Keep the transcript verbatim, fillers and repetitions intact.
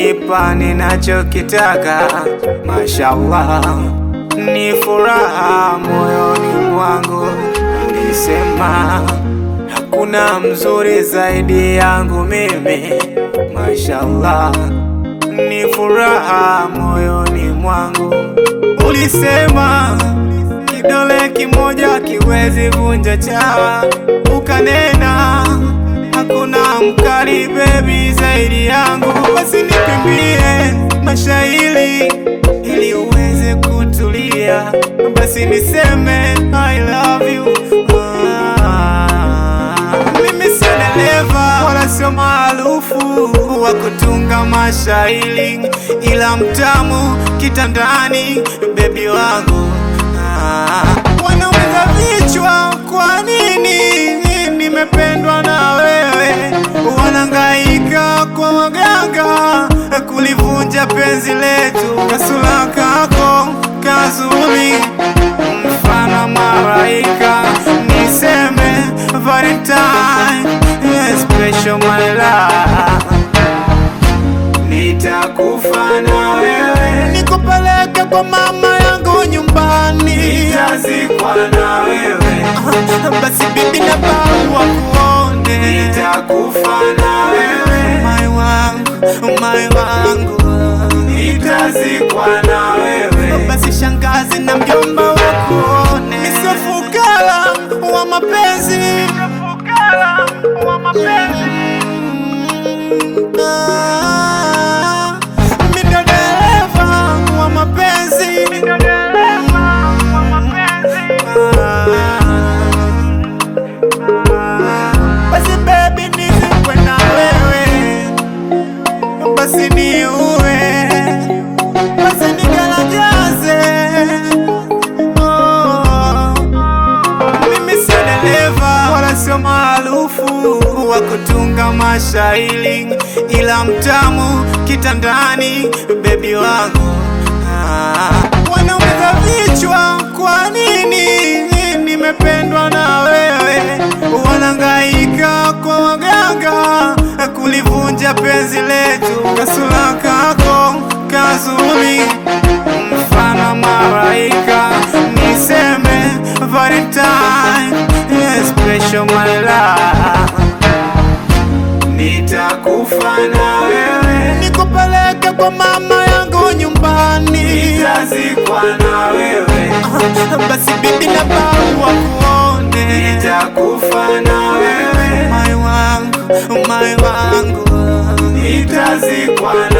umenipa ninachokitaka, mashallah, ni furaha moyoni mwangu. Ulisema hakuna mzuri zaidi yangu mimi, mashallah, ni furaha moyoni mwangu. Ulisema kidole kimoja kiwezi vunja chawa, ukanena hakuna mkali baby zaidi yangu. Basi nipimbie mashairi ili uweze kutulia, basi niseme I love you. ah, Mimi sio dereva wala sio maarufu wa kutunga mashairi, ila mtamu kitandani baby wangu. ah, Wanaweza vichwa kwa nini nimependwa na wewe, wanangaika kwa waganga kulivunja penzi letu. Kasula kako kazuri mfano malaika, niseme Valentine, yeah, special my love. Nitakufa na wewe, nikupeleke kwa mama yangu nyumbani, nitazikwa na wewe. Basi bibi na babu wakuone, nitakufa na wewe. My wangu, my wangu, nitazikwa na wewe. Basi shangazi na mjomba wakuone, nisifukala wa mapenzi, nisifukala wa mapenzi. ah, Mimi ndo dereva wa mapenzi, mimi ndo dereva wa mapenzi. ah, Basi baby nizikwe na wewe, basi niue, basi nigaragaze. oh. Mimi sio dereva wala sio maarufu wa kutunga mashairi, ila mtamu kitandani baby wangu. ah. Wanaumiza vichwa kwa nini nimependwa na wewe, wanangaika kwa waganga kulivunja penzi letu. Kasula kako kazuri mfano malaika, niseme Valentine, yeah, special my love. Nitakufa na wewe, nikupeleke kwa mama yangu nyumbani, nitazikwa na wewe. Basi bibi na babu wakuone, nitakufa na wewe. My wangu, my wangu, nitazikwa